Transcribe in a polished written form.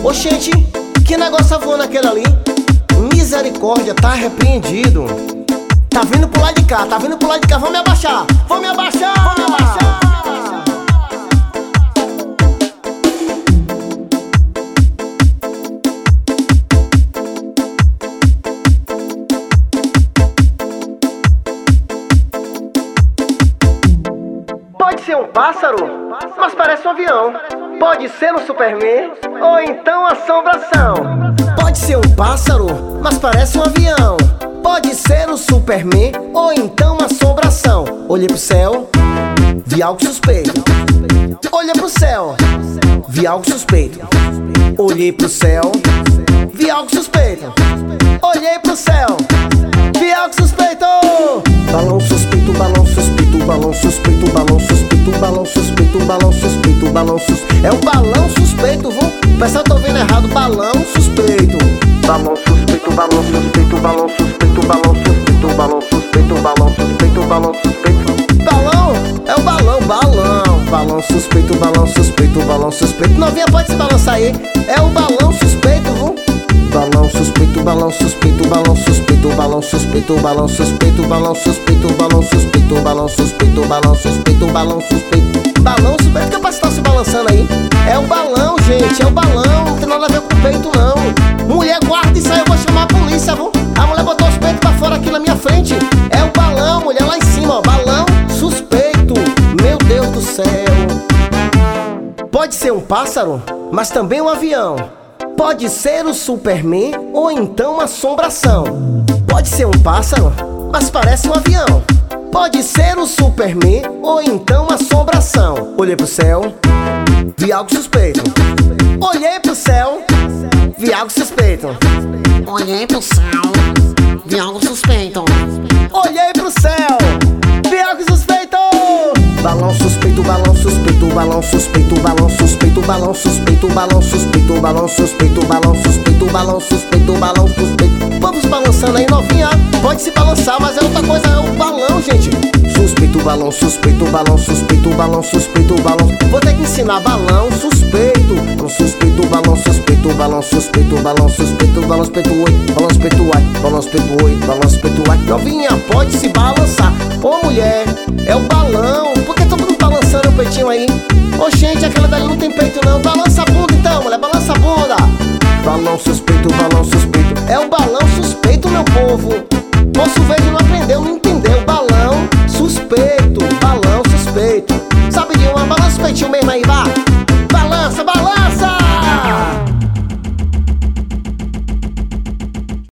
Oxente, que negócio voando aquele ali? Misericórdia, tá repreendido. Tá vindo pro lado de cá, tá vindo pro lado de cá. Vou me abaixar, vou me abaixar, vou me abaixar. Pode ser um pássaro, mas parece um avião. Pode ser um Superman ou então assombração. Pode ser um pássaro, mas parece um avião. Pode ser um Superman ou então assombração. Olhei pro céu, vi algo suspeito. Olhei pro céu, vi algo suspeito. Olhei pro céu, vi algo suspeito. Olhei pro céu, vi algo suspeito. Balão suspeito, balão suspeito, balão suspeito, balão suspeito, balão suspeito, balão suspeito, balão suspeito. É o balão suspeito, viu? O pessoal tá ouvindo errado, balão suspeito. Balão suspeito, balão suspeito, balão suspeito, balão suspeito, balão suspeito, balão suspeito, balão suspeito. Balão, é o balão, balão. Balão suspeito, balão suspeito, balão suspeito. Novinha, pode se balançar aí. É o balão suspeito, viu? Balão suspeito, balão suspeito, balão suspeito, balão suspeito, balão suspeito, balão suspeito, balão suspeito, balão suspeito, balão suspeito, balão suspeito. Balão suspeito, que é pra estar se balançando aí. É o balão, gente, é o balão. Não tem nada a ver com o peito, não. Mulher, guarda isso aí, eu vou chamar a polícia, viu? A mulher botou os peitos pra fora aqui na minha frente. É o balão, mulher, lá em cima, ó. Balão suspeito. Meu Deus do céu. Pode ser um pássaro, mas também um avião. Pode ser o Superman ou então uma assombração. Pode ser um pássaro, mas parece um avião. Pode ser o Superman ou então uma assombração. Olhei pro céu, vi algo suspeito. Olhei pro céu, vi algo suspeito. Olhei pro céu, vi algo suspeito. Olhei pro céu, vi algo suspeito. Balão suspeito, balão suspeito, balão suspeito, balão suspeito, balão suspeito, balão suspeito, balão suspeito, balão suspeito, balão suspeito, balão suspeito. Vamos balançando aí, novinha. Pode se balançar, mas é outra coisa, é o balão, gente. Suspeito, balão suspeito, balão suspeito, balão suspeito, balão. Vou ter que ensinar balão suspeito. Balão suspeito, balão suspeito, balão suspeito, balão suspeito, balão suspeito 8, balão suspeito 8, balão suspeito 8, balão suspeito 8. Novinha, pode se balançar. Ô mulher, é o balão. Por que todo mundo balançando o peitinho aí? Ô gente, aquela dali não tem peito não. Balança a bunda então, mulher, balança a bunda. Balão suspeito, balão suspeito. É o balão suspeito, meu povo. Posso ver que não aprendeu, não entendeu. Balão suspeito, balão suspeito. Sabe de uma, balança o peitinho mesmo aí, vá.